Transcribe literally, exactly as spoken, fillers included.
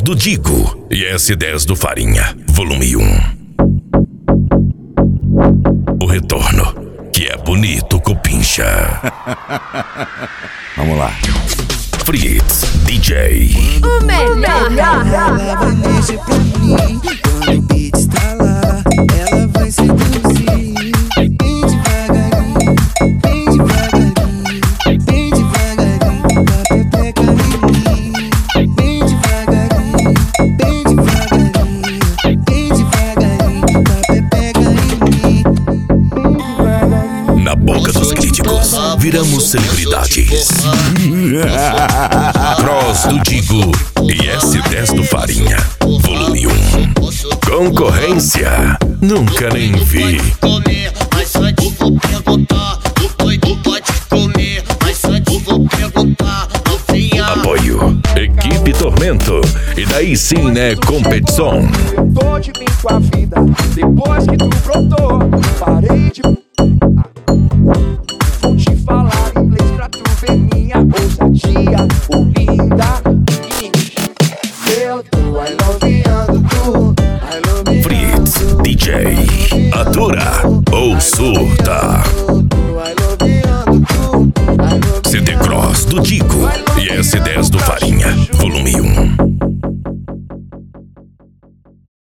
do Digo e S dez do Farinha, volume um. O retorno, que é bonito, Copincha. Vamos lá. Fritz D J. O melhor. Ela vai mexer pra mim. Quando o beat estralar, ela vai seduzir. Bem devagarinho, bem devagarinho, bem devagarinho, dá pepeca em mim. Bem devagarinho, bem devagarinho, bem devagarinho, dá pepeca em mim. Na boca dos críticos, viramos celebridades. Cross do Digo e S dez do Farinha, volume um. Concorrência, nunca nem vi. Mas só te vou perguntar, o doido pode comer, mas só te vou perguntar, novinha. Apoio, Equipe Tormento, e daí sim, né, competição. Eu tô de bem com a vida, depois que tu brotou, parei de... Vou te falar inglês pra tu ver minha ousadia, ô linda. Eu tô I loveando tu, I love Fritz D J, atura ou surta.